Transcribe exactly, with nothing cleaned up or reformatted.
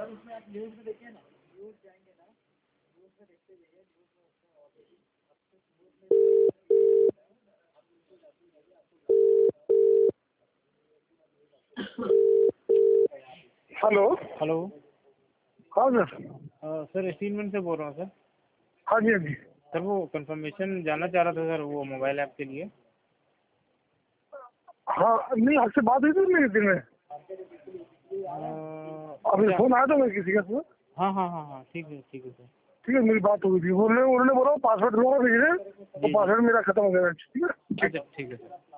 उसमें आप न्यूज़ में देखिए ना, न्यूज़ जाएंगे ना, न्यूज़ में देखते जाइए, न्यूज़ में हेलो हेलो। हाँ सर। सर स्टीलमैन से बोल रहा हूँ सर। हाँ जी हाँ जी। सर वो कंफर्मेशन जानना चाह रहा था सर, वो मोबाइल ऐप के लिए। हाँ नहीं, आपसे बात हुई थी मेरे दिन में, अभी फोन आया था मेरे किसी का सर। हाँ हाँ हाँ हाँ ठीक है ठीक है सर। ठीक है, मेरी बात हो गई थी, उन्होंने उन्होंने बोला पासवर्ड दोबारा भेज रहे, तो पासवर्ड मेरा खत्म हो गया। ठीक है अच्छा ठीक है सर।